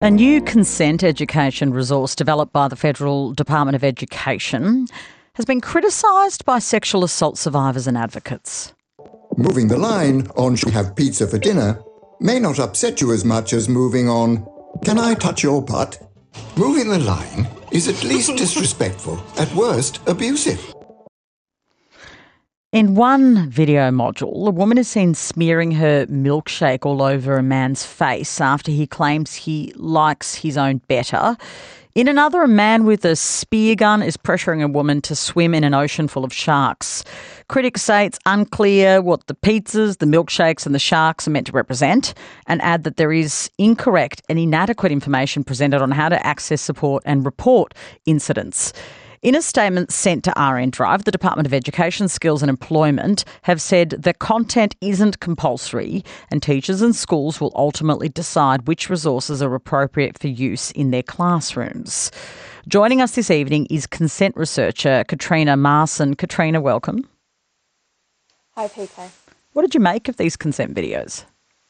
A new consent education resource developed by the Federal Department of Education has been criticised by sexual assault survivors and advocates. Moving the line on "should we have pizza for dinner" may not upset you as much as moving on "can I touch your butt?" Moving the line is at least disrespectful, at worst abusive. In one video module, a woman is seen smearing her milkshake all over a man's face after he claims he likes his own better. In another, a man with a spear gun is pressuring a woman to swim in an ocean full of sharks. Critics say it's unclear what the pizzas, the milkshakes and the sharks are meant to represent, and add that there is incorrect and inadequate information presented on how to access, support and report incidents. In a statement sent to RN Drive, the Department of Education, Skills and Employment have said the content isn't compulsory and teachers and schools will ultimately decide which resources are appropriate for use in their classrooms. Joining us this evening is consent researcher Katrina Marson. Katrina, welcome. Hi, PK. What did you make of these consent videos?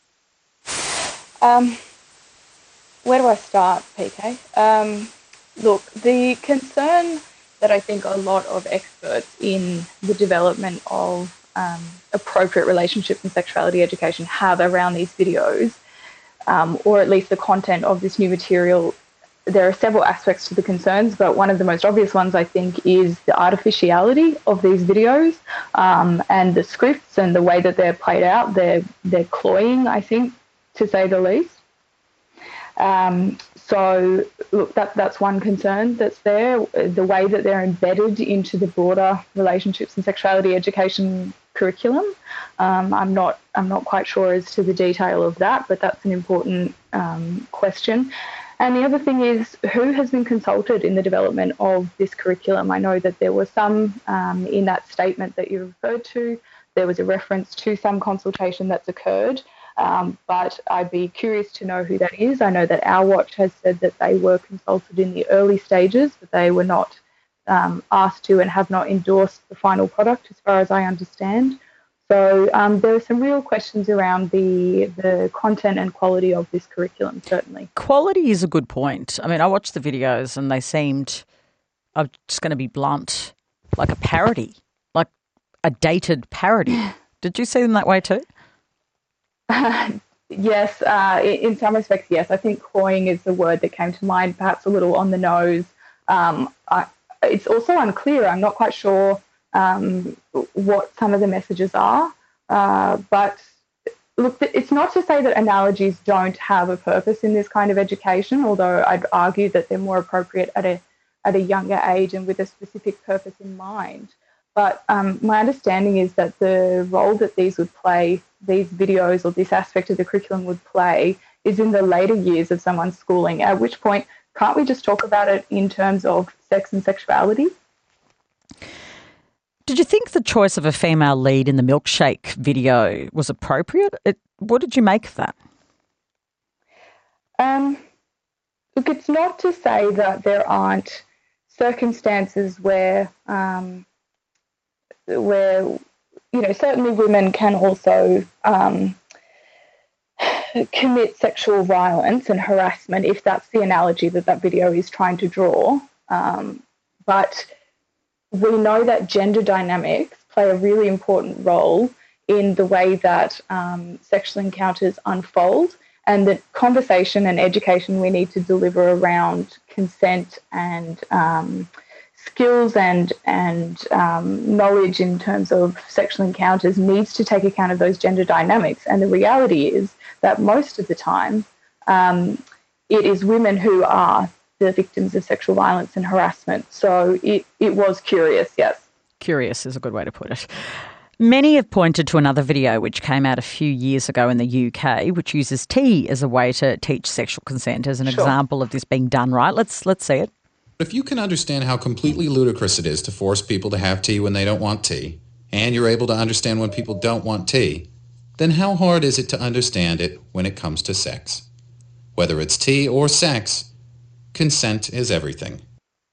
Where do I start, PK? Look, the concern that I think a lot of experts in the development of appropriate relationships and sexuality education have around these videos, or at least the content of this new material, there are several aspects to the concerns, but one of the most obvious ones, I think, is the artificiality of these videos and the scripts and the way that they're played out. They're cloying, I think, to say the least. So, look, that's one concern that's there. The way that they're embedded into the broader relationships and sexuality education curriculum. I'm not quite sure as to the detail of that, but that's an important question. And the other thing is, who has been consulted in the development of this curriculum? I know that there was some in that statement that you referred to. There was a reference to some consultation that's occurred. But I'd be curious to know who that is. I know that Our Watch has said that they were consulted in the early stages, but they were not asked to and have not endorsed the final product, as far as I understand. So there are some real questions around the content and quality of this curriculum, certainly. Quality is a good point. I mean, I watched the videos and they seemed, I'm just going to be blunt, like a parody, like a dated parody. Did you see them that way too? Yes, in some respects, yes. I think cloying is the word that came to mind, perhaps a little on the nose. It's also unclear. I'm not quite sure what some of the messages are. But look, it's not to say that analogies don't have a purpose in this kind of education, although I'd argue that they're more appropriate at a younger age and with a specific purpose in mind. But my understanding is that the role that these would play, these videos or this aspect of the curriculum would play, is in the later years of someone's schooling, at which point, can't we just talk about it in terms of sex and sexuality? Did you think the choice of a female lead in the milkshake video was appropriate? What did you make of that? Look, it's not to say that there aren't circumstances where certainly women can also commit sexual violence and harassment, if that's the analogy that video is trying to draw. But we know that gender dynamics play a really important role in the way that sexual encounters unfold, and the conversation and education we need to deliver around consent and skills and knowledge in terms of sexual encounters needs to take account of those gender dynamics. And the reality is that most of the time it is women who are the victims of sexual violence and harassment. So it was curious, yes. Curious is a good way to put it. Many have pointed to another video which came out a few years ago in the UK, which uses tea as a way to teach sexual consent as an example of this being done right. Let's see it. If you can understand how completely ludicrous it is to force people to have tea when they don't want tea, and you're able to understand when people don't want tea, then how hard is it to understand it when it comes to sex? Whether it's tea or sex, consent is everything.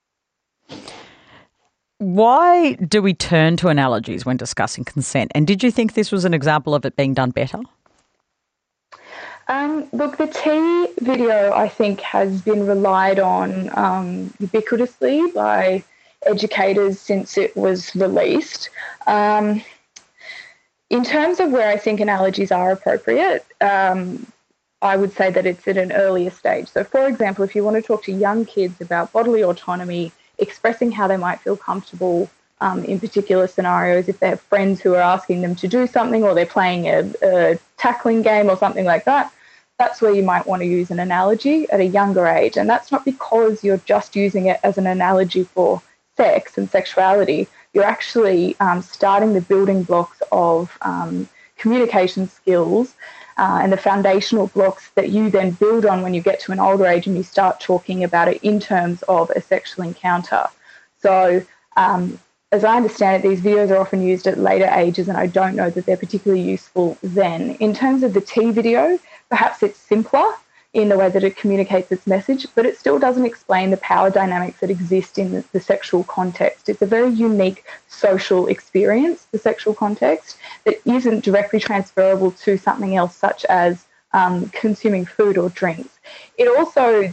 Why do we turn to analogies when discussing consent? And did you think this was an example of it being done better? Look, the tea video, I think, has been relied on ubiquitously by educators since it was released. In terms of where I think analogies are appropriate, I would say that it's at an earlier stage. So, for example, if you want to talk to young kids about bodily autonomy, expressing how they might feel comfortable in particular scenarios, if they have friends who are asking them to do something or they're playing a tackling game or something like that, that's where you might want to use an analogy at a younger age. And that's not because you're just using it as an analogy for sex and sexuality. You're actually starting the building blocks of communication skills and the foundational blocks that you then build on when you get to an older age and you start talking about it in terms of a sexual encounter. So as I understand it, these videos are often used at later ages, and I don't know that they're particularly useful then. In terms of the T video, perhaps it's simpler in the way that it communicates its message, but it still doesn't explain the power dynamics that exist in the sexual context. It's a very unique social experience, the sexual context, that isn't directly transferable to something else, such as consuming food or drinks. It also,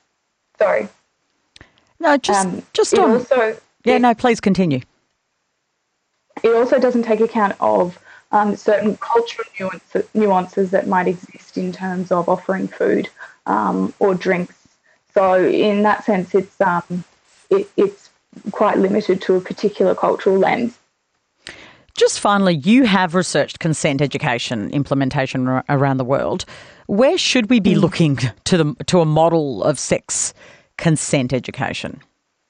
please continue. It also doesn't take account of certain cultural nuances that might exist in terms of offering food or drinks. So in that sense, it's quite limited to a particular cultural lens. Just finally, you have researched consent education implementation around the world. Where should we be looking to a model of sex consent education?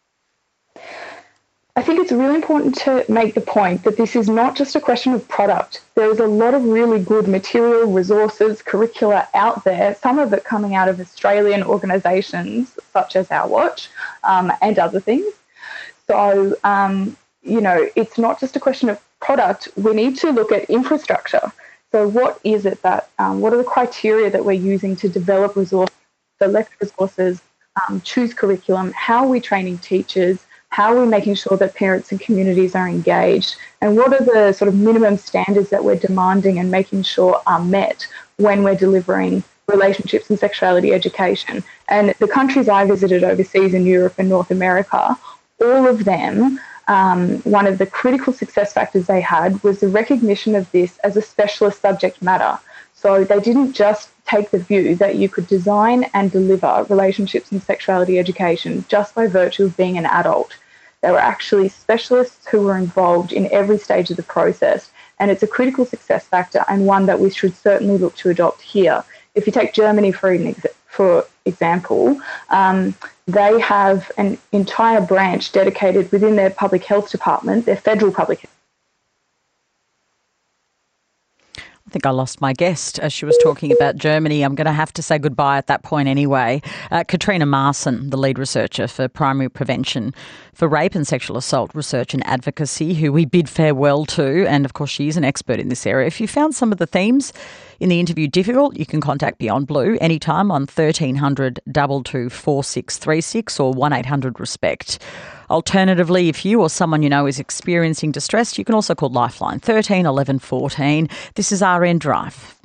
I think it's really important to make the point that this is not just a question of product. There is a lot of really good material, resources, curricula out there, some of it coming out of Australian organisations such as Our Watch and other things. So, it's not just a question of product. We need to look at infrastructure. So what is it that, what are the criteria that we're using to develop resources, select resources, choose curriculum, how are we training teachers, how are we making sure that parents and communities are engaged, and what are the sort of minimum standards that we're demanding and making sure are met when we're delivering relationships and sexuality education. And the countries I visited overseas in Europe and North America, all of them, one of the critical success factors they had was the recognition of this as a specialist subject matter. So they didn't just take the view that you could design and deliver relationships and sexuality education just by virtue of being an adult. There were actually specialists who were involved in every stage of the process, and it's a critical success factor and one that we should certainly look to adopt here. If you take Germany, for example, they have an entire branch dedicated within their public health department, their federal public health. I think I lost my guest as she was talking about Germany. I'm going to have to say goodbye at that point anyway. Katrina Marson, the lead researcher for primary prevention for rape and sexual assault research and advocacy, who we bid farewell to. And of course, she is an expert in this area. If you found some of the themes in the interview difficult, you can contact Beyond Blue anytime on 1300 22 4636 or 1800 RESPECT. Alternatively, if you or someone you know is experiencing distress, you can also call Lifeline 13 11 14. This is RN Drive.